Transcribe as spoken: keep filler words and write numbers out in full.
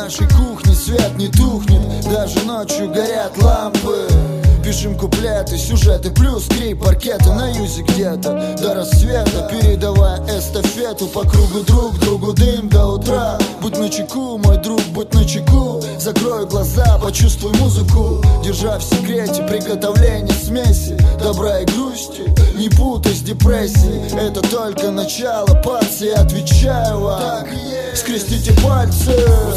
нашей кухне свет не тухнет, даже ночью горят лампы. Пишем куплеты, сюжеты, плюс три паркета на юзе где-то до рассвета, передавая эстафету по кругу друг другу, дым до утра. Будь начеку, мой друг, будь начеку, закрой глаза, почувствуй музыку, держа в секрете приготовление смеси добра и грусти. Не путай с депрессией, это только начало, пацы, отвечаю вам. Скрестите пальцы.